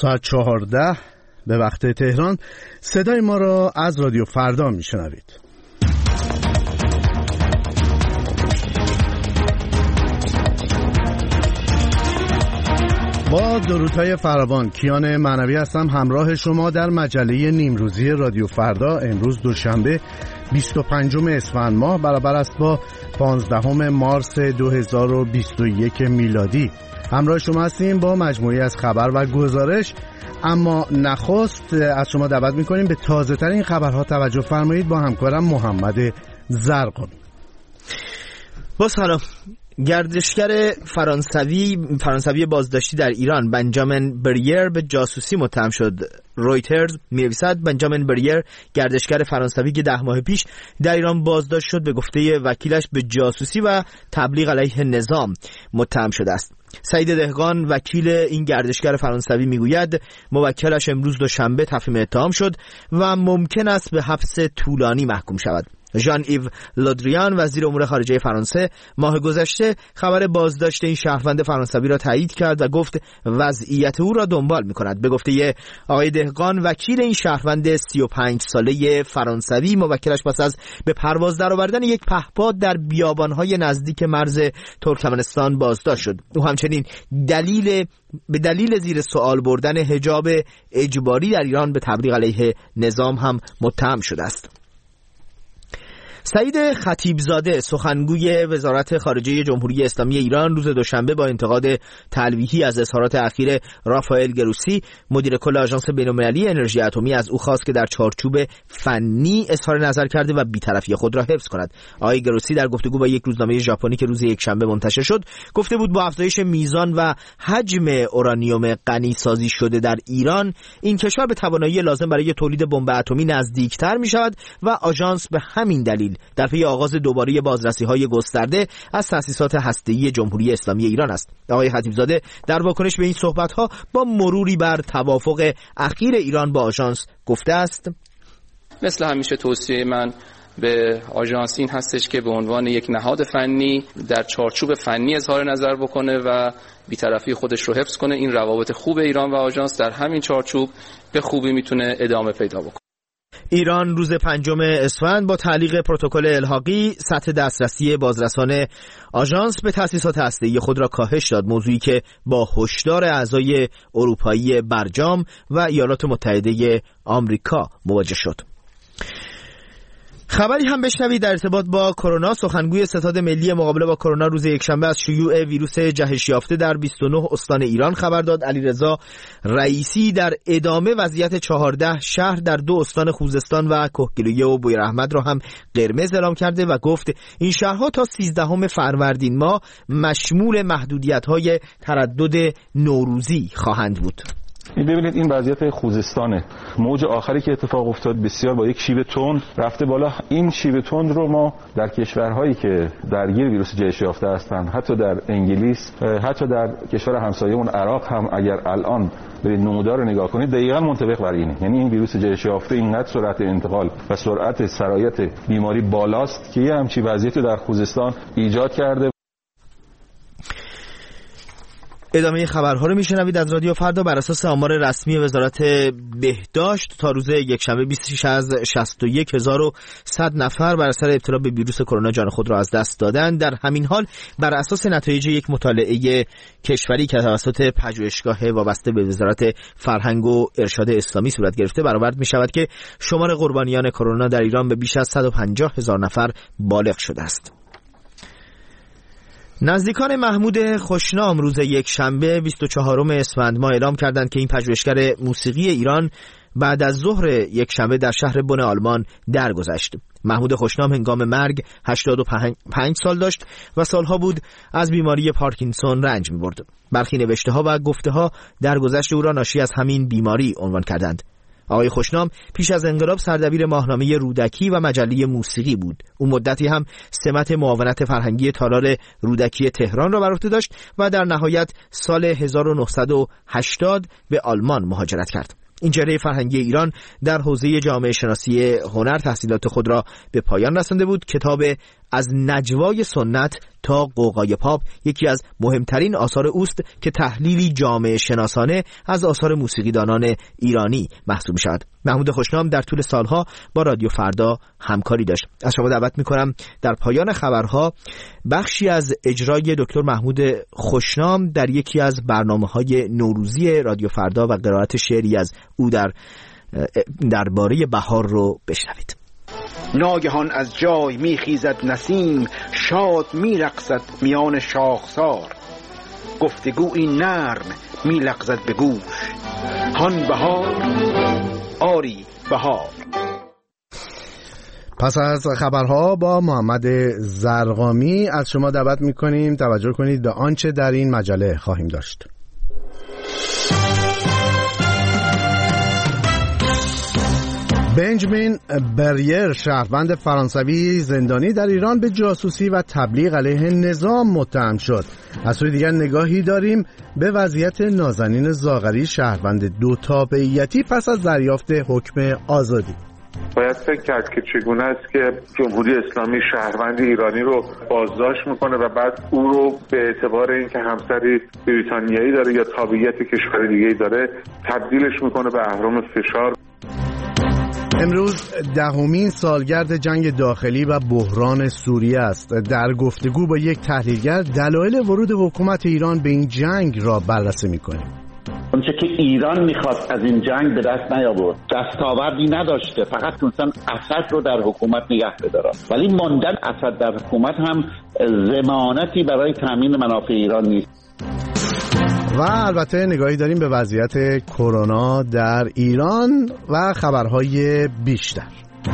ساعت 14 به وقت تهران صدای ما را از رادیو فردا میشنوید. با درودهای فراوان، کیان معنوی هستم همراه شما در مجله نیمروزی رادیو فردا. امروز دوشنبه 25 اسفند ماه برابر است با 15 مارس 2021 میلادی. همراه شما هستیم با مجموعی از خبر و گزارش، اما نخست از شما دعوت می‌کنیم به تازه‌ترین خبرها توجه فرمایید با همکارم محمد زرقامی. با سلام. گردشگر فرانسوی بازداشتی در ایران بنجامین بریر به جاسوسی متهم شد. رویترز می‌نویسد بنجامین بریر گردشگر فرانسوی که 10 ماه پیش در ایران بازداشت شد به گفته وکیلش به جاسوسی و تبلیغ علیه نظام متهم شده است. سعید دهقان وکیل این گردشگر فرانسوی میگوید موکلش امروز دوشنبه تفهیم اتهام شد و ممکن است به حبس طولانی محکوم شود. ژان ایو لودریان وزیر امور خارجه فرانسه ماه گذشته خبر بازداشت این شهروند فرانسوی را تایید کرد و گفت وضعیت او را دنبال می‌کند. به گفته آقای دهقان وکیل این شهروند 35 ساله فرانسوی موکلش پس از به پرواز درآوردن یک پهپاد در بیابان‌های نزدیک مرز ترکمنستان بازداشت شد. او همچنین به دلیل زیر سوال بردن حجاب اجباری در ایران به تبلیغ علیه نظام هم متهم شده است. سعید خطیبزاده سخنگوی وزارت خارجه جمهوری اسلامی ایران روز دوشنبه با انتقاد تلویحی از اظهارات اخیر رافائل گروسی مدیر کل آژانس بین‌المللی انرژی اتمی از او خواست که در چارچوب فنی اظهار نظر کرده و بی‌طرفی خود را حفظ کند. آقای گروسی در گفتگو با یک روزنامه ژاپنی که روز یکشنبه منتشر شد گفته بود با افزایش میزان و حجم اورانیوم غنی سازی شده در ایران این کشور به توانایی لازم برای تولید بمب اتمی نزدیکتر می‌شود و آژانس به همین دلیل در پی آغاز دوباره بازرسی‌های گسترده از تأسیسات هسته‌ای جمهوری اسلامی ایران است. آقای خطیبزاده در واکنش به این صحبت‌ها با مروری بر توافق اخیر ایران با آژانس گفته است: مثل همیشه توصیه من به آژانس این هستش که به عنوان یک نهاد فنی در چارچوب فنی اظهار نظر بکنه و بی‌طرفی خودش رو حفظ کنه. این روابط خوب ایران و آژانس در همین چارچوب به خوبی میتونه ادامه پیدا بکنه. ایران روز 5 اسفند با تعلیق پروتکل الحاقی سطح دسترسی بازرسان آژانس به تأسیسات هسته‌ای خود را کاهش داد، موضوعی که با هشدار اعضای اروپایی برجام و ایالات متحده آمریکا مواجه شد. خبری هم بشنوید در ارتباط با کرونا. سخنگوی ستاد ملی مقابله با کرونا روز یکشنبه از شیوع ویروس جهش یافته در 29 استان ایران خبر داد. علیرضا رئیسی در ادامه وضعیت 14 شهر در 2 استان خوزستان و کهگیلویه و بویراحمد را هم قرمز اعلام کرده و گفت این شهرها تا 13 فروردین ماه مشمول محدودیت‌های تردد نوروزی خواهند بود. ببینید این وضعیت خوزستانه. موج آخری که اتفاق افتاد بسیار با یک شیب تند رفته بالا. این شیب تند رو ما در کشورهایی که درگیر ویروس جهش یافته هستند، حتی در انگلیس، حتی در کشور همسایه‌مون عراق هم اگر الان برید نمودار رو نگاه کنید دقیقاً منطبق بر اینه. یعنی این ویروس جهش یافته اینقدر سرعت انتقال و سرعت سرایت بیماری بالاست که یه همچین وضعیتی در خوزستان ایجاد کرده. ادامه خبرها رو میشنوید از رادیو فردا. بر اساس آمار رسمی وزارت بهداشت تا روز یکشنبه 26 از 61100 نفر بر اثر ابتلا به ویروس کرونا جان خود را از دست دادند. در همین حال بر اساس نتایج یک مطالعه کشوری که توسط پژوهشگاه وابسته به وزارت فرهنگ و ارشاد اسلامی صورت گرفته برآورد می‌شود که شمار قربانیان کرونا در ایران به بیش از 150,000 نفر بالغ شده است. نزدیکان محمود خوشنام روز یکشنبه 24 اسفند ماه اعلام کردند که این پژوهشگر موسیقی ایران بعد از ظهر یکشنبه در شهر بن آلمان درگذشت. محمود خوشنام هنگام مرگ 85 سال داشت و سالها بود از بیماری پارکینسون رنج می‌برد. برخی نوشته‌ها و گفته‌ها درگذشت او را ناشی از همین بیماری عنوان کردند. آقای خوشنام پیش از انقلاب سردبیر ماهنامه رودکی و مجله موسیقی بود. او مدتی هم سمت معاونت فرهنگی تالار رودکی تهران را بر عهده داشت و در نهایت سال 1980 به آلمان مهاجرت کرد. این چهره فرهنگی ایران در حوزه جامعه شناسی هنر تحصیلات خود را به پایان رسانده بود. کتاب از نجوای سنت تا غوغای پاپ یکی از مهمترین آثار اوست که تحلیلی جامعه شناسانه از آثار موسیقیدانان ایرانی محسوب می‌شود. محمود خوشنام در طول سالها با رادیو فردا همکاری داشت. از شما دعوت می‌کنم در پایان خبرها بخشی از اجرای دکتر محمود خوشنام در یکی از برنامه‌های نوروزی رادیو فردا و قرائت شعری از او درباره بهار رو بشنوید. ناگهان از جای میخیزد نسیم، شاد میرقصد میان شاخسار، گفتگویی نرم میلغزد به گوش، هان بهار آری بهار. پس از خبرها با محمد زرقامی از شما دعوت میکنیم توجه کنید به آنچه در این مجله خواهیم داشت. بنجامین بریر شهروند فرانسوی زندانی در ایران به جاسوسی و تبلیغ علیه نظام متهم شد. از سوی دیگر نگاهی داریم به وضعیت نازنین زاغری شهروند دو تابعیتی پس از دریافت حکم آزادی. باید فکر کرد که چگونه است که جمهوری اسلامی شهروند ایرانی رو بازداشت میکنه و بعد او رو به اعتبار اینکه همسری بریتانیایی داره یا تابعیت کشور دیگه‌ای داره تبدیلش میکنه به اهرم فشار. امروز 10مین سالگرد جنگ داخلی و بحران سوریه است. در گفتگو با یک تحلیلگر دلایل ورود حکومت ایران به این جنگ را بررسی می‌کنیم. اونچه که ایران می‌خواست از این جنگ به دست نیاورد، دستاوردی نداشته، فقط تونستن اسد رو در حکومت نگه بدارن. ولی ماندن اسد در حکومت هم ضمانتی برای تامین منافع ایران نیست. و البته نگاهی داریم به وضعیت کرونا در ایران و خبرهای بیشتر.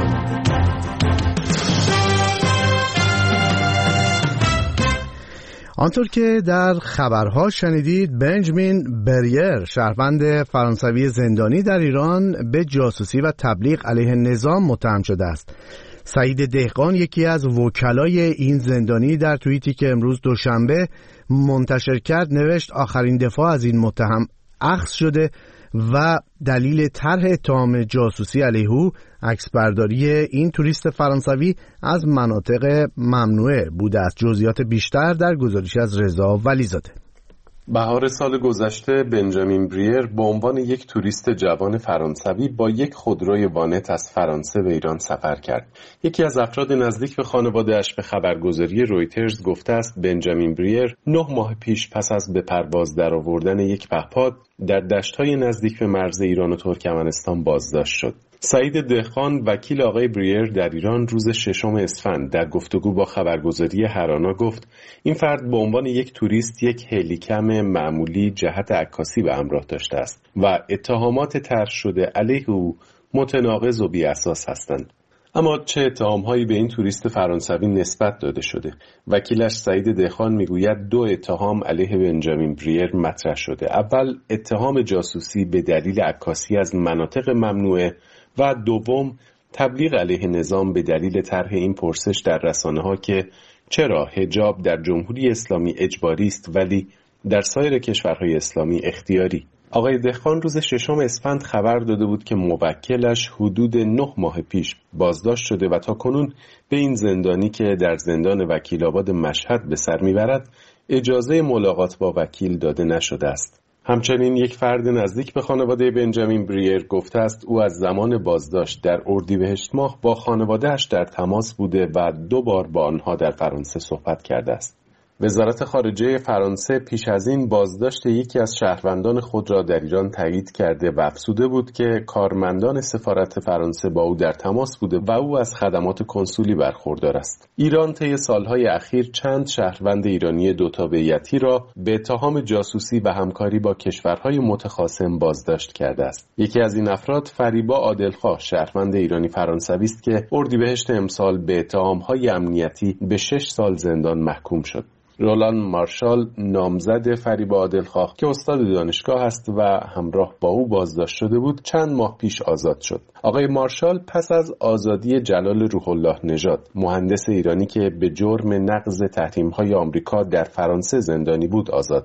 آنطور که در خبرها شنیدید، بنجامین بریر شهروند فرانسوی زندانی در ایران به جاسوسی و تبلیغ علیه نظام متهم شده است. سعید دهقان یکی از وکلای این زندانی در توییتی که امروز دوشنبه منتشر کرد نوشت آخرین دفاع از این متهم اخذ شده و دلیل طرح اتهام جاسوسی علیه او عکسبرداری این توریست فرانسوی از مناطق ممنوعه بوده است. جزئیات بیشتر در گزارشی از رضا ولیزاده. بهار سال گذشته بنجامین بریر به عنوان یک توریست جوان فرانسوی با یک خودروی وانت از فرانسه به ایران سفر کرد. یکی از افراد نزدیک به خانواده‌اش به خبرگزاری رویترز گفته است بنجامین بریر 9 ماه پیش پس از به پرواز درآوردن یک پهپاد در دشت‌های نزدیک به مرز ایران و ترکمنستان بازداشت شد. سعید دهقان وکیل آقای بریر در ایران روز 6 اسفند در گفتگو با خبرگزاری هرانا گفت این فرد به عنوان یک توریست یک هلیکم معمولی جهت عکاسی به همراه داشته است و اتهامات طرح شده علیه او متناقض و بی اساس هستند. اما چه اتهام‌هایی به این توریست فرانسوی نسبت داده شده؟ وکیلش سعید دهقان میگوید 2 اتهام علیه بنجامین بریر مطرح شده. اول اتهام جاسوسی به دلیل عکاسی از مناطق ممنوعه و دوم تبلیغ علیه نظام به دلیل طرح این پرسش در رسانه‌ها که چرا حجاب در جمهوری اسلامی اجباری است ولی در سایر کشورهای اسلامی اختیاری. آقای دهقان روز 6 اسفند خبر داده بود که موکلش حدود 9 ماه پیش بازداشت شده و تاکنون به این زندانی که در زندان وکیل‌آباد مشهد به سر میبرد اجازه ملاقات با وکیل داده نشده است. همچنین یک فرد نزدیک به خانواده بنجامین بریر گفته است او از زمان بازداشت در اردیبهشت ماه با خانواده‌اش در تماس بوده و 2 بار با آنها در فرانسه صحبت کرده است. وزارت خارجه فرانسه پیش از این بازداشت یکی از شهروندان خود را در ایران تایید کرده و افزوده بود که کارمندان سفارت فرانسه با او در تماس بوده و او از خدمات کنسولی برخوردار است. ایران طی سالهای اخیر چند شهروند ایرانی 2 تابعیتی را به اتهام جاسوسی و همکاری با کشورهای متخاصم بازداشت کرده است. یکی از این افراد فریبا عادلخواه شهروند ایرانی فرانسوی است که اردیبهشت امسال به اتهام‌های امنیتی به 6 سال زندان محکوم شد. رولان مارشال نامزد فریبا عادلخواه که استاد دانشگاه است و همراه با او بازداشت شده بود چند ماه پیش آزاد شد. آقای مارشال پس از آزادی جلال روح الله نژاد مهندس ایرانی که به جرم نقض تحریم‌های آمریکا در فرانسه زندانی بود آزاد شد.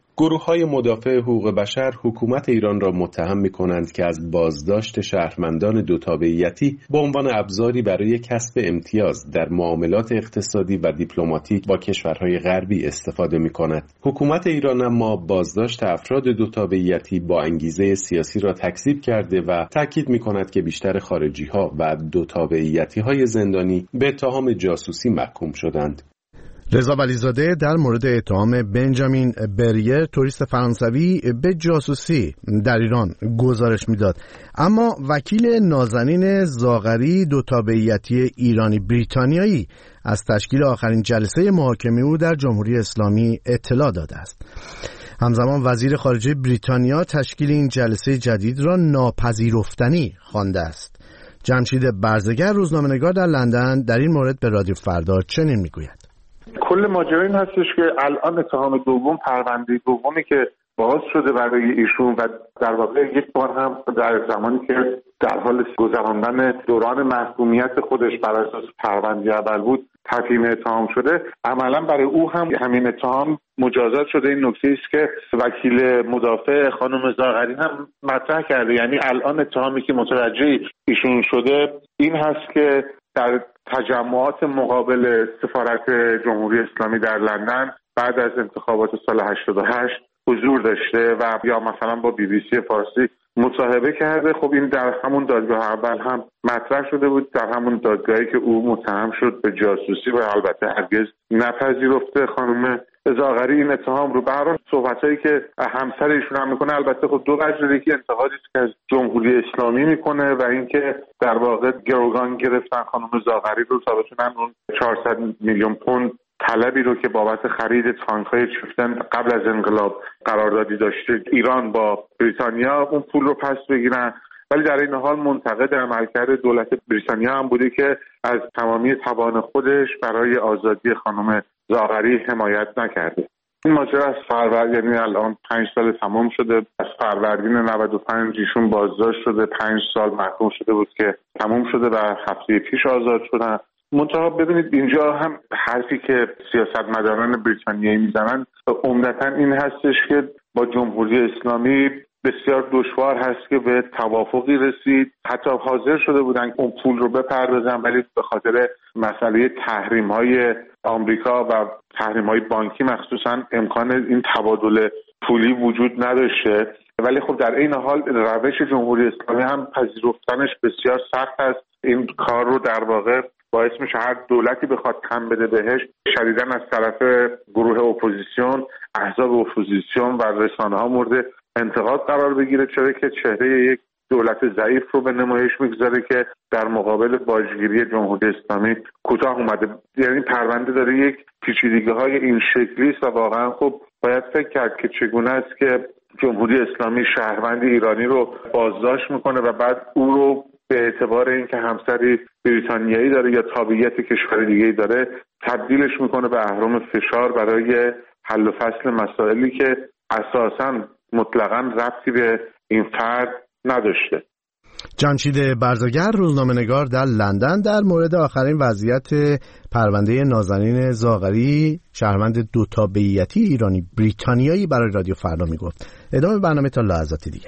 گروه‌های مدافع حقوق بشر حکومت ایران را متهم می‌کنند که از بازداشت شهروندان دوتابعیتی به عنوان ابزاری برای کسب امتیاز در معاملات اقتصادی و دیپلماتیک با کشورهای غربی استفاده می‌کند. حکومت ایران اما بازداشت افراد دوتابعیتی با انگیزه سیاسی را تکذیب کرده و تاکید می‌کند که بیشتر خارجی‌ها و دوتابعیتی‌های زندانی به اتهام جاسوسی محکوم شدند. رضا ولیزاده در مورد اتهام بنجامین بریر توریست فرانسوی به جاسوسی در ایران گزارش میداد، اما وکیل نازنین زاغری دوتابعیتی ایرانی بریتانیایی از تشکیل آخرین جلسه محاکمه او در جمهوری اسلامی اطلاع داده است. همزمان وزیر خارجه بریتانیا تشکیل این جلسه جدید را ناپذیرفتنی خوانده است. جمشید برزگر روزنامه‌نگار در لندن در این مورد به رادیو فردا چنین میگوید: کل ماجرا این هستش که الان اتهام دوم، پرونده دومی که باز شده برای ایشون و در واقع یک بار هم در زمانی که در حال گذراندن دوران محکومیت خودش بر اساس پرونده اول بود تفهیم اتهام شده، عملا برای او هم همین اتهام مجازات شده. این نکته است که وکیل مدافع خانم زاغری هم مطرح کرده، یعنی الان اتهامی که متوجه ایشون شده این هست که در تجمعات مقابل سفارت جمهوری اسلامی در لندن بعد از انتخابات سال 88 حضور داشته و یا مثلا با BBC فارسی مصاحبه کرده. خب این در همون دادگاه اول هم مطرح شده بود، در همون دادگاهی که او متهم شد به جاسوسی و البته هرگز نپذیرفته خانم زاغری این اتهام رو. به هر حال صحبتایی که همسر ایشون هم میکنه البته خب دو وجه داره، که انتقادی که از جمهوری اسلامی میکنه و اینکه در واقع گروگان گرفتن خانم زاغری رو تا بتونن اون 400 میلیون پوند طلبی رو که بابت خرید تانک‌های چیفتن قبل از انقلاب قراردادی داشته ایران با بریتانیا اون پول رو پس بگیرن. ولی در این حال منتقد عملکرد دولت بریتانیا هم بوده که از تمامی توان خودش برای آزادی خانم زاغری حمایت نکرده. این ماجرا از فروردین، یعنی الان 5 سال تمام شده، از فروردین 95 ایشون بازداشت شده، 5 سال محکوم شده بود که تمام شده و هفته پیش آزاد شدن. منتها ببینید اینجا هم حرفی که سیاستمداران بریتانیایی میزنن عمدتاً این هستش که با جمهوری اسلامی بسیار دشوار هست که به توافقی رسید. حتی حاضر شده بودن اون پول رو بپردازن، ولی به خاطر مسئله تحریم‌های آمریکا و تحریم‌های بانکی مخصوصاً امکان این تبادل پولی وجود نداشته. ولی خب در این حال روش جمهوری اسلامی هم پذیرفتنش بسیار سخت است. این کار رو در واقع باعث میشه هر دولتی بخواد تن بده بهش شدیداً از طرف گروه اپوزیسیون، احزاب اپوزیسیون و رسانه‌ها مورد انتقاد قرار بگیره، چرا که چهره یک دولت ضعیف رو به نمایش میگذاره که در مقابل باجگیری جمهوری اسلامی کوتاه اومده. یعنی پرونده داره یک پیچیدگی‌های این شکلی است و واقعا خب باید فکر کرد که چگونه است که جمهوری اسلامی شهروند ایرانی رو بازداشت میکنه و بعد او رو به اعتبار اینکه همسری بریتانیایی داره یا تابعیت کشور دیگه‌ای داره تبدیلش میکنه به اهرم فشار برای حل و فصل مسائلی که اساساً مطلقاً ربطی به این فرد نداشته. جمشید برزگر روزنامه‌نگار در لندن در مورد آخرین وضعیت پرونده نازنین زاغری شهروند دوتابعیتی ایرانی بریتانیایی برای رادیو فردا میگفت. ادامه برنامه تا لحظات دیگه.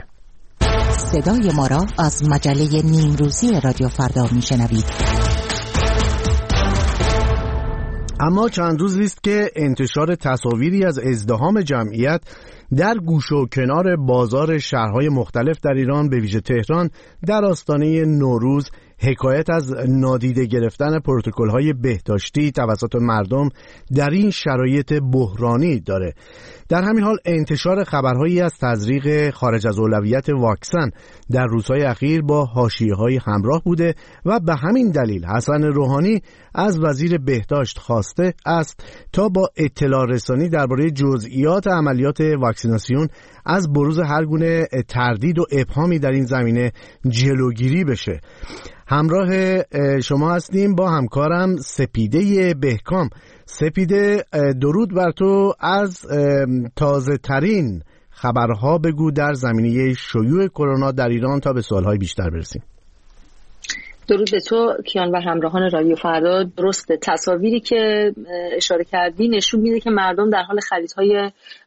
صدای ما را از مجله نیمروزی رادیو فردا میشنوید. اما چند روزی است که انتشار تصاویری از ازدحام جمعیت در گوشه و کنار بازار شهرهای مختلف در ایران به ویژه تهران در آستانه نوروز حکایت از نادیده گرفتن پروتکل‌های بهداشتی توسط مردم در این شرایط بحرانی داره. در همین حال انتشار خبرهایی از تزریق خارج از اولویت واکسن در روزهای اخیر با حاشیه‌های همراه بوده و به همین دلیل حسن روحانی از وزیر بهداشت خواسته است تا با اطلاع رسانی درباره جزئیات عملیات واکسیناسیون از بروز هر گونه تردید و ابهامی در این زمینه جلوگیری بشه. همراه شما هستیم با همکارم سپیده بهکام. سپیده، درود بر تو. از تازه ترین خبرها بگو در زمینه شیوع کرونا در ایران تا به سوالهای بیشتر برسیم. درود به تو کیان و همراهان رادیو فردا. درسته، تصاویری که اشاره کردی نشون میده که مردم در حال خریدهای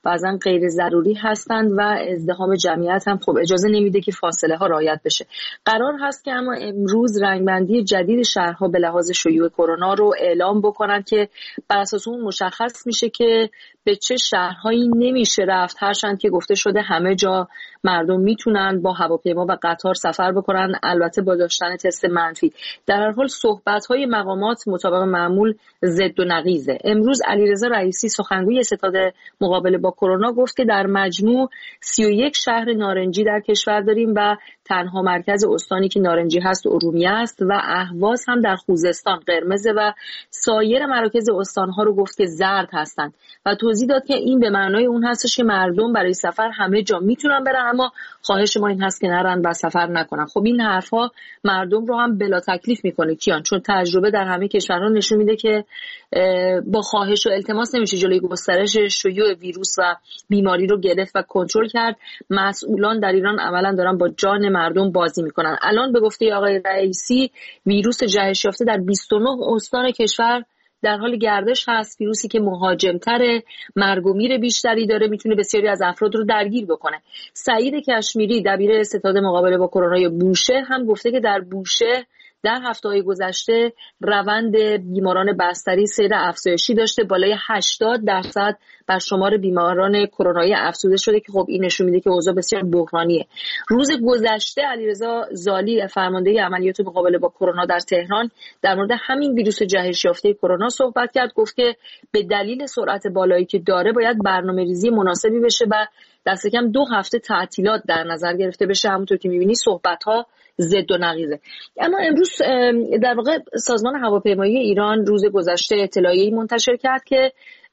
بعضا غیر ضروری هستند و ازدحام جمعیت هم خب اجازه نمیده که فاصله ها رعایت بشه. قرار هست که اما امروز رنگبندی جدید شهرها به لحاظ شیوع کرونا رو اعلام بکنن که بر اساس اون مشخص میشه که به چه شهرهایی نمیشه رفت، هرچند که گفته شده همه جا مردم میتونن با هواپیما و قطار سفر بکنن، البته با داشتن تست منفی. در هر حال صحبت‌های مقامات مطابق معمول ضد و نقیضه. امروز علیرضا رئیسی سخنگوی ستاد مقابله با کرونا گفت که در مجموع 31 شهر نارنجی در کشور داریم و تنها مرکز استانی که نارنجی هست ارومیه است و اهواز هم در خوزستان قرمزه و سایر مراکز استان‌ها رو گفت که زرد هستند و توضیح داد که این به معنای اون هستش که مردم برای سفر همه جا میتونن برن، اما خواهش ما این هست که نرن و سفر نکنن. خب این حرفا مردم رو هم بلا تکلیف میکنه کیان، چون تجربه در همه کشورها نشون میده که با خواهش و التماس نمیشه جلوی گسترش شیوع ویروس و بیماری رو گرفت و کنترل کرد. مسئولان در ایران عملاً دارن با جان مردم بازی میکنن. الان به گفته آقای رئیسی ویروس جهش یافته در 29 استان کشور در حال گردش هست. ویروسی که مهاجم‌تره، مرگ و میر بیشتری داره، میتونه بسیاری از افراد رو درگیر بکنه. سعید کشمیری دبیر ستاد مقابله با کرونا بوشهر هم گفته که در بوشهر در هفته‌های گذشته روند بیماران بستری سیر افزایشی داشته، بالای 80% بر شمار بیماران کرونایی افزوده شده که خب این نشون میده که اوضاع بسیار بحرانیه. روز گذشته علیرضا زالی فرمانده عملیات مقابله با کرونا در تهران در مورد همین ویروس جهش یافته کرونا صحبت کرد. گفت که به دلیل سرعت بالایی که داره باید برنامه‌ریزی مناسبی بشه و دست کم 2 هفته تعطیلات در نظر گرفته بشه. همونطور که می‌بینی صحبت‌ها ضد و نقیضه. اما امروز در واقع سازمان هواپیمایی ایران روز گذشته اطلاعیه‌ای منتشر کرد که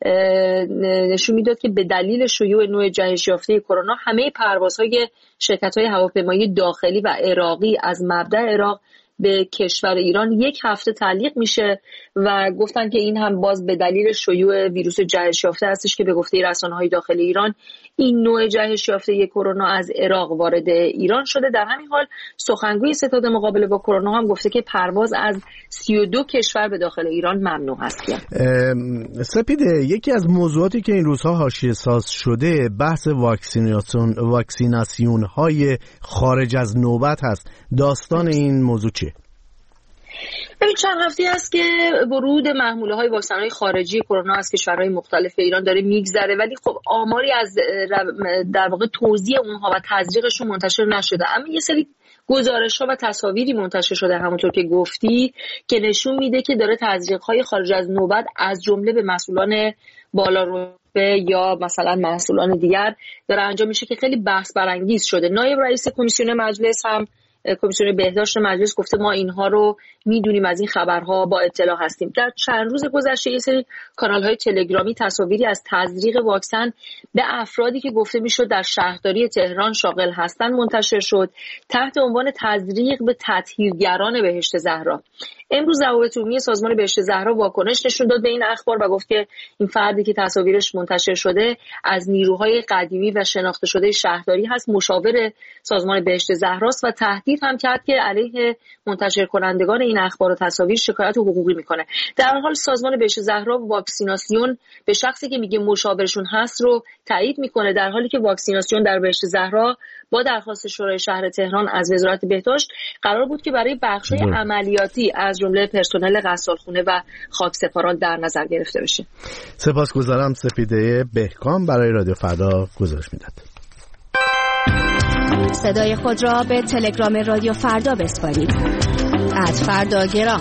نشون میداد که به دلیل شیوع نوع جهش یافته کرونا همه پروازهای شرکت‌های هواپیمایی داخلی و عراقی از مبدأ عراق به کشور ایران 1 هفته تعلیق میشه و گفتن که این هم باز به دلیل شیوع ویروس جهش یافته هستش که به گفته رسانه‌های داخلی ایران این نوع جهش یافته کرونا از عراق وارد ایران شده. در همین حال سخنگوی ستاد مقابله با کرونا هم گفته که پرواز از 32 کشور به داخل ایران ممنوع هست. سپیده، یکی از موضوعاتی که این روزها حاشیه ساز شده بحث واکسیناسیون های خارج از نوبت هست. داستان این موضوع چیه؟ ببین چند هفته است که ورود محموله های واکسن های خارجی کرونا از کشورهای مختلف به ایران داره میگذره، ولی خب آماری از در واقع توزیع اونها و تزریقشون منتشر نشده. اما یه سری گزارش ها و تصاویری منتشر شده همونطور که گفتی که نشون میده که داره تزریق های خارج از نوبت از جمله به مسئولان بالا رتبه یا مثلا مسئولان دیگر داره انجام میشه که خیلی بحث برانگیز شده. نایب رئیس کمیسیون مجلس هم کمیسیون بهداشت مجلس گفته ما اینها رو میدونیم، از این خبرها با اطلاع هستیم. در چند روز گذشته یه سری کانال‌های تلگرامی تصاویری از تزریق واکسن به افرادی که گفته میشد در شهرداری تهران شاغل هستند منتشر شد تحت عنوان تزریق به تطهیرگران بهشت زهرا. امروز روابط عمومی سازمان بهشت زهرا واکنش نشون داد به این اخبار و گفت که این فردی که تصاویرش منتشر شده از نیروهای قدیمی و شناخته شده شهرداری هست، مشاور سازمان بهشت زهراست و تهدید هم کرد که علیه منتشر کنندگان این اخبار و تصاویر شکایت حقوقی میکنه. در حال سازمان بهشت زهرا واکسیناسیون به شخصی که میگه مشاورشون هست رو تایید میکنه، در حالی که واکسیناسیون در بهشت زهرا با درخواست شورای شهر تهران از وزارت بهداشت قرار بود که برای بخش‌های عملیاتی از جمله پرسنل غسالخونه و خاکسپاران در نظر گرفته بشه. سپاسگزارم سپیده بهکام برای رادیو فردا گزارش میداد. صدای خود را به تلگرام رادیو فردا بسپارید. @فرداگرام.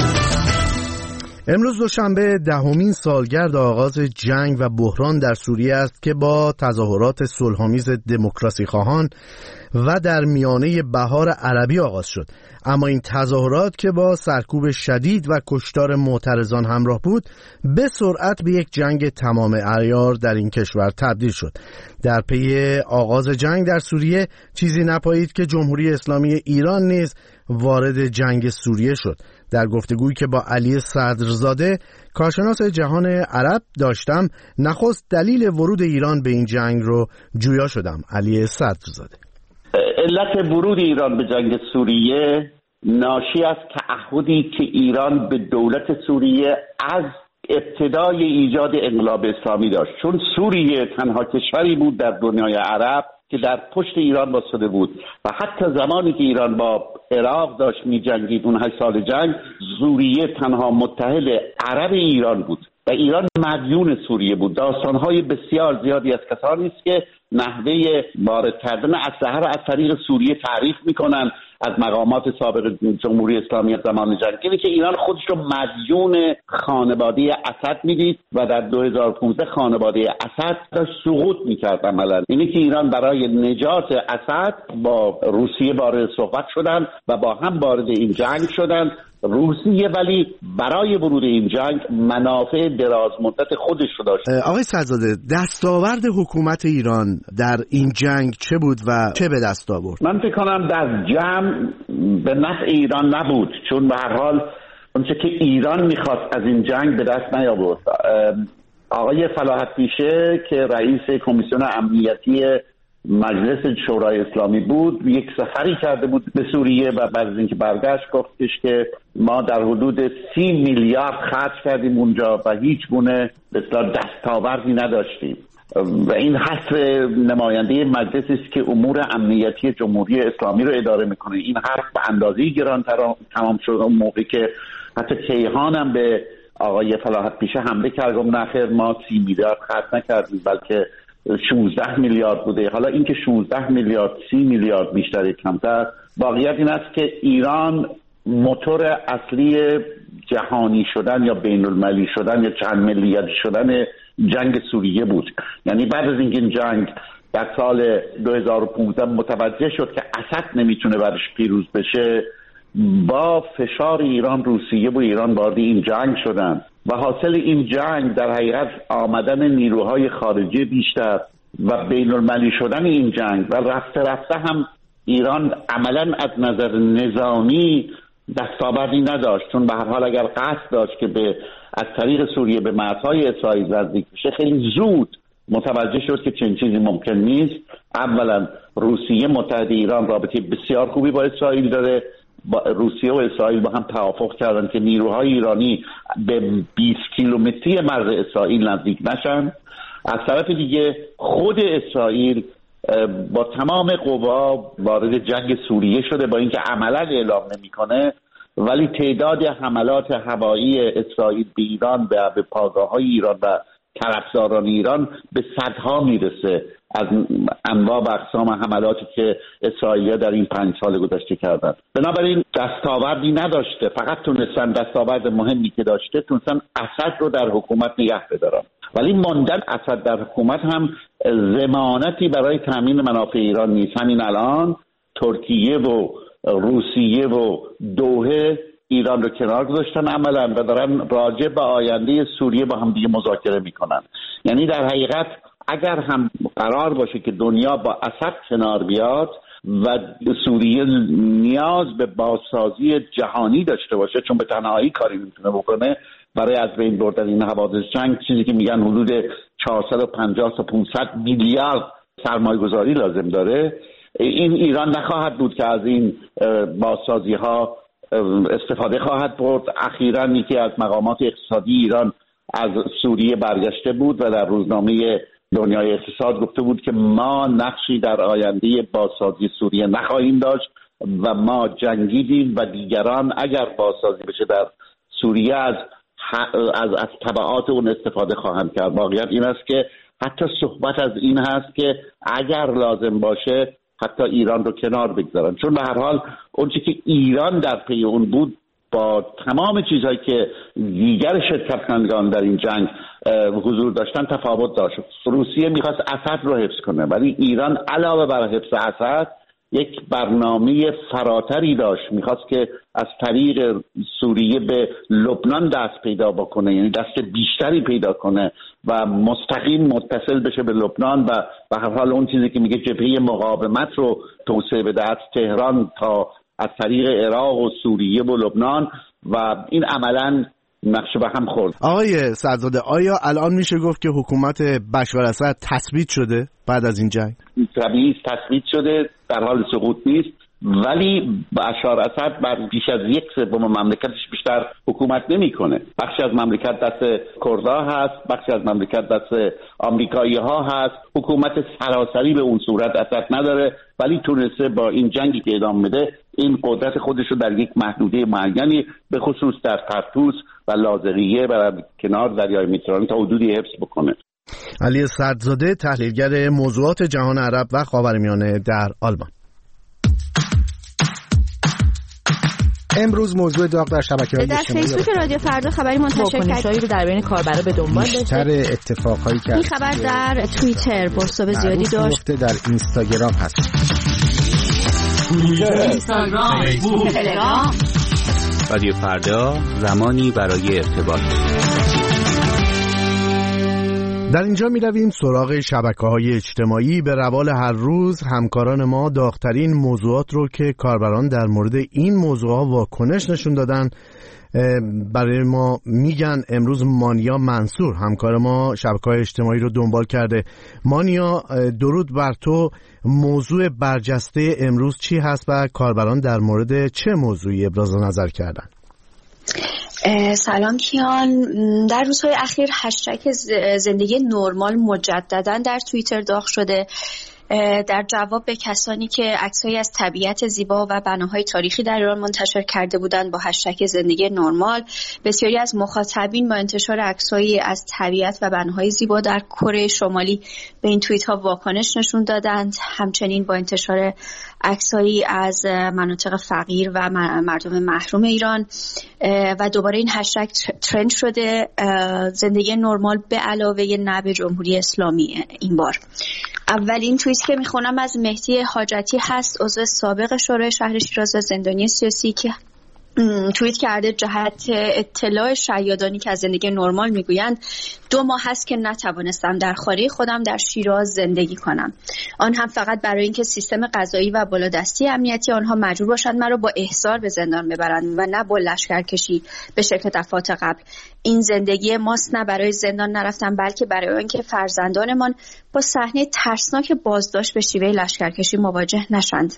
امروز دوشنبه 10مین سالگرد آغاز جنگ و بحران در سوریه است که با تظاهرات صلح‌آمیز دموکراسی خواهان و در میانه بهار عربی آغاز شد. اما این تظاهرات که با سرکوب شدید و کشتار معترضان همراه بود به سرعت به یک جنگ تمام عیار در این کشور تبدیل شد. در پی آغاز جنگ در سوریه چیزی نپایید که جمهوری اسلامی ایران نیز وارد جنگ سوریه شد. در گفتگویی که با علی صدرزاده کارشناس جهان عرب داشتم نخست دلیل ورود ایران به این جنگ رو جویا شدم. علی صدرزاده: علت ورود ایران به جنگ سوریه ناشی از تعهدی که ایران به دولت سوریه از ابتدای ایجاد انقلاب اسلامی داشت، چون سوریه تنها کشوری بود در دنیای عرب که در پشت ایران واسطه بود و حتی زمانی که ایران با عراق داشت می جنگید اون 8 سال جنگ، سوریه تنها متحد عرب ایران بود و ایران مدیون سوریه بود. داستانهای بسیار زیادی از کسانی است که نحوه وارد کردن اسلحه را از طریق سوریه تعریف میکنن از مقامات سابق جمهوری اسلامی زمان جنگ، که ایران خودش رو مدیون خانواده اسد میدید و در 2015 خانواده اسد داشت سقوط میکرد عملا. اینه که ایران برای نجات اسد با روسیه وارد صحبت شدن و با هم وارد این جنگ شدن. روسیه ولی برای ورود این جنگ منافع دراز مدت خودش رو داشت. آقای صدزاده، دستاورد حکومت ایران در این جنگ چه بود و چه به دست آورد؟ من فکر کنم در جمع به نفع ایران نبود، چون به هر حال اونچه که ایران میخواست از این جنگ به دست نیاورد. آقای فلاحت پیشه که رئیس کمیسیون امنیتی مجلس شورای اسلامی بود، یک سفری کرده بود به سوریه و بعد از اینکه برگشت گفتش که ما در حدود 30 میلیارد خرج کردیم اونجا و هیچ گونه اصلا دستاوردی نداشتیم و این حصر نماینده مجلس است که امور امنیتی جمهوری اسلامی رو اداره میکنه. این حرف به اندازه‌ای گرانتر تمام شد اون موقع که حتی کیهان هم به آقای فلاحت پیشه حمله کرد، گفت نخیر ما 30 میلیارد خرج نکردیم بلکه 16 میلیارد بوده. حالا اینکه 16 میلیارد 30 میلیارد بیشتر کمتر، واقعیت این است که ایران موتور اصلی جهانی شدن یا بین المللی شدن یا چند ملیتی شدن جنگ سوریه بود. یعنی بعد از اینکه این جنگ در سال 2015 متوجه شد که اسد نمیتونه برش پیروز بشه، با فشار ایران روسیه و ایران وارد این جنگ شدن و حاصل این جنگ در حقیقت آمدن نیروهای خارجی بیشتر و بین المللی شدن این جنگ و رفته رفته هم ایران عملا از نظر نظامی دستاوردی نداشت، چون به هر حال اگر قصد داشت که از طریق سوریه به مرزهای اسرائیل نزدیک بشه خیلی زود متوجه شد که چنین چیزی ممکن نیست. اولا روسیه متحد ایران رابطه بسیار خوبی با اسرائیل داره، روسیه و اسرائیل با هم توافق کردن که نیروهای ایرانی به 20 کیلومتری مرز اسرائیل نزدیک نشن. از طرف دیگه خود اسرائیل با تمام قوا وارد جنگ سوریه شده، با اینکه عملا اعلام نمیکنه، ولی تعداد حملات هوایی اسرائیل به ایران به پایگاه‌های ایران و طرفداران ایران به صدها میرسه از انواع و اقسام حملاتی که اسرائیلی‌ها در این 5 سال گذشته کردن. بنابراین دستاوردی نداشته، فقط تونستن دستاورد مهمی که داشته تونستن اسد رو در حکومت نگه بدارن، ولی ماندن اسد در حکومت هم ضمانتی برای تامین منافع ایران نیست. همین الان ترکیه و روسیه و دوحه ایران رو کنار گذاشتن عملا و دارن راجع به آینده سوریه با هم دیگه مذاکره میکنن. یعنی در حقیقت اگر هم قرار باشه که دنیا با اسد کنار بیاد و سوریه نیاز به بازسازی جهانی داشته باشه، چون به تنهایی کاری نمیتونه بکنه برای از بین بردن این حوادث جنگ، چیزی که میگن حدود 450 تا 500 میلیارد سرمایه‌گذاری لازم داره، این ایران نخواهد بود که از این بازسازی ها استفاده خواهد برد. اخیراً یکی از مقامات اقتصادی ایران از سوریه برگشته بود و در روزنامه دنیای اقتصاد گفته بود که ما نقشی در آینده بازسازی سوریه نخواهیم داشت و ما جنگیدیم و دیگران اگر بازسازی بشه در سوریه از تبعات اون استفاده خواهند کرد. واقعیت این است که حتی صحبت از این هست که اگر لازم باشه حتی ایران رو کنار بگذارن، چون به هر حال اونچه که ایران در پی اون بود با تمام چیزهایی که دیگر شرکت کنندگان در این جنگ حضور داشتن تفاوت داشت. روسیه میخواست اسد رو حفظ کنه، ولی ایران علاوه بر حفظ اسد یک برنامه فراتری داشت، میخواست که از طریق سوریه به لبنان دست پیدا بکنه، یعنی دست بیشتری پیدا کنه و مستقیم متصل بشه به لبنان و به هر حال اون چیزی که میگه جبهه مقاومت رو توسعه بده از تهران تا از طریق عراق و سوریه و لبنان، و این عملاً نقشه به هم خورد. آقای صدزاده، آیا الان میشه گفت که حکومت بشار اسد تثبیت شده بعد از این جنگ؟ طبیعی تثبیت شده، در حال سقوط نیست. ولی بشار اسد بر بیش از 1/3 مملکتش بیشتر حکومت نمیکنه. بخشی از مملکت دست کردها هست، بخشی از مملکت دست آمریکایی ها هست. حکومت سراسری به اون صورت اسد نداره، ولی تونسته با این جنگی که ادامه میده این قدرت خودش رو در یک محدوده معینی به خصوص در طرطوس و لاذقیه و کنار دریای مدیترانه تا حدودی حفظ بکنه. علی سردزاده، تحلیلگر موضوعات جهان عرب و خاورمیانه در آلمان. امروز موضوع داغ در شبکه‌های در فیسبوک رادیو فردا خبری منتشر کردیم رو درباره کاربرا به دنبال داشته. بیشتر اتفاقایی که این خبر در توییتر بحث زیادی داشت. در اینستاگرام هست. اینستاگرام، فیسبوک، تلگرام. رادیو فردا، زمانی برای ارتباط. در اینجا می رویم سراغ شبکه‌های اجتماعی. به روال هر روز همکاران ما داغ‌ترین موضوعات رو که کاربران در مورد این موضوعات واکنش نشون دادن برای ما میگن. امروز مانیا منصور همکار ما شبکه‌های اجتماعی رو دنبال کرده. مانیا، درود بر تو. موضوع برجسته امروز چی هست و کاربران در مورد چه موضوعی ابراز نظر کردن؟ سلام کیان. در روزهای اخیر هشتگ زندگی نرمال مجددا در توییتر داغ شده. در جواب به کسانی که عکسایی از طبیعت زیبا و بناهای تاریخی در ایران منتشر کرده بودند با هشتگ زندگی نرمال، بسیاری از مخاطبین با انتشار عکسایی از طبیعت و بناهای زیبا در کره شمالی به این توییت ها واکنش نشون دادند. همچنین با انتشار عکسایی از مناطق فقیر و مردم محروم ایران و دوباره این هشتگ ترند شده. زندگی نرمال به علاوه نه به جمهوری اسلامی. این بار اولین توییت که میخونم از مهدی حاجتی هست، عضو سابق شورای شهر شیراز و زندانی سیاسی، که توییت کرده جهت اطلاع شیادانی که از زندگی نرمال میگویند 2 ماه هست که نتوانستم در خانه خودم در شیراز زندگی کنم، آن هم فقط برای اینکه سیستم قضایی و بالادستی امنیتی آنها مجبور باشند مرا با احضار به زندان ببرند و نه با لشکرکشی به شکل دفعات قبل. این زندگی ماست، نه برای زندان نرفتم بلکه برای اینکه فرزندانمان با صحنه ترسناک بازداشت به شیوه لشکرکشی مواجه نشند.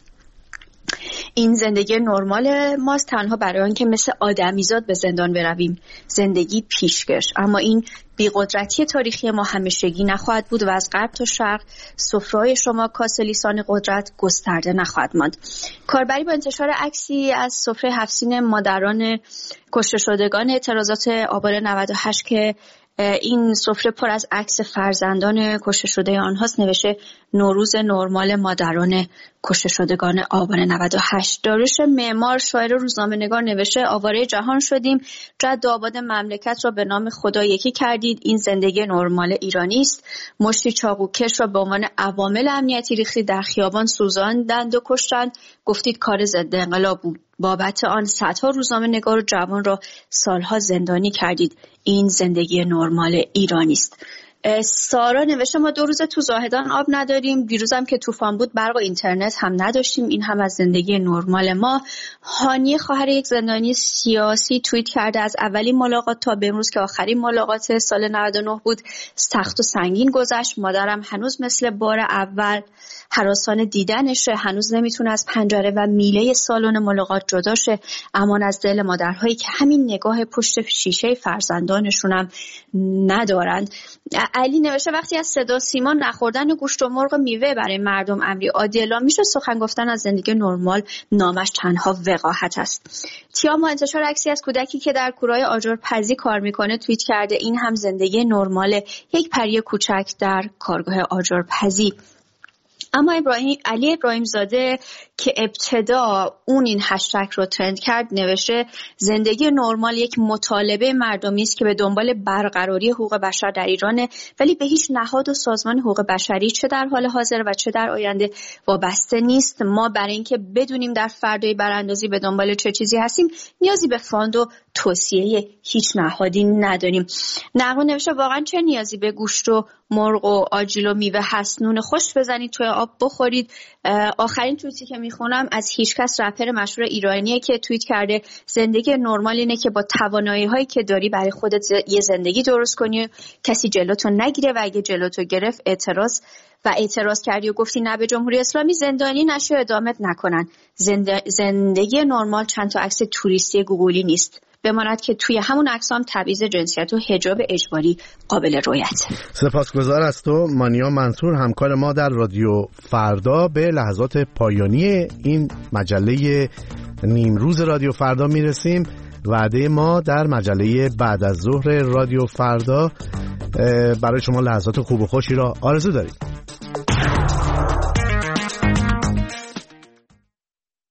این زندگی نرمال ماست، تنها برای آن که مثل آدمیزاد به زندان برویم. زندگی پیشکش. اما این بی‌قدرتی تاریخی ما همیشگی نخواهد بود و از غرب تا شرق سفره‌های شما کاسه لیسان قدرت گسترده نخواهد ماند. کاربری با انتشار عکسی از سفره 7 سین مادران کشته شدگان اعتراضات آبان 98 که این سفره پر از عکس فرزندان کشته شده آنهاست نوشته نوروز نرمال مادران کشته شدگان آبان 98. داریوش معمار شاعر روزنامه‌نگار نوشته آواره جهان شدیم، جد آباد مملکت را به نام خدا یکی کردید. این زندگی نرمال ایرانی است. مشتی چاقوکش را به عنوان عوامل امنیتی ریختی در خیابان سوزاندند و کشتند. گفتید کار ضد انقلاب بود. بابت آن صدها روزنامه‌نگار و جوان را سالها زندانی کردید. این زندگی نرمال ایرانی است. سارا نوشته ما 2 روز تو زاهدان آب نداریم، دیروزم که طوفان بود برق و اینترنت هم نداشتیم، این هم از زندگی نرمال ما. هانی خواهر یک زندانی سیاسی توییت کرده از اولین ملاقات تا به امروز که آخرین ملاقات سال 99 بود سخت و سنگین گذشت. مادرم هنوز مثل بار اول هراسان دیدنشه، هنوز نمیتونه از پنجره و میله سالن ملاقات جدا شه. امان از دل مادرهایی که همین نگاه پشت شیشه فرزندانشونم ندارند. علی نوشته وقتی از صدا سیما نخوردن گوشت و مرغ میوه برای مردم امری عادی اعلام میشه، سخن گفتن از زندگی نرمال نامش تنها وقاحت است. تیاما انتشار عکسی از کودکی که در کورهای آجرپزی کار میکنه توییت کرده این هم زندگی نرمال یک پری کوچک در کارگاه آجرپزی. اما علی ابراهیم زاده که ابتدا اون این هشتگ رو ترند کرد نوشته زندگی نرمال یک مطالبه مردمی است که به دنبال برقراری حقوق بشر در ایرانه، ولی به هیچ نهاد و سازمان حقوق بشری چه در حال حاضر و چه در آینده وابسته نیست. ما برای اینکه بدونیم در فردای براندازی به دنبال چه چیزی هستیم نیازی به فاند و توصیه هیچ نهادی نداریم. نقمه نوشته واقعا چه نیازی به گوشت و مرغ و آجیل و میوه هست، نون خشک بزنید توی آب بخورید. آخرین توییتی که میخونم از هیچکس، رپر مشهور ایرانیه که توییت کرده زندگی نرمال اینه که با توانایی هایی که داری برای خودت یه زندگی درست کنی، کسی جلوتو نگیره و اگه جلوتو گرفت اعتراض کردی و گفتی نه به جمهوری اسلامی، زندانی نشی و ادامت نکنن. زندگی نرمال چند تا عکس توریستی گوگلی نیست، بماند که توی همون عکس هم تبعیض جنسیت و حجاب اجباری قابل رؤیت. سپاسگزار از تو مانیا منصور، همکار ما در رادیو فردا. به لحظات پایانی این مجله نیمروز رادیو فردا میرسیم. وعده ما در مجله بعد از ظهر رادیو فردا برای شما لحظات خوب و خوشی را آرزو داریم.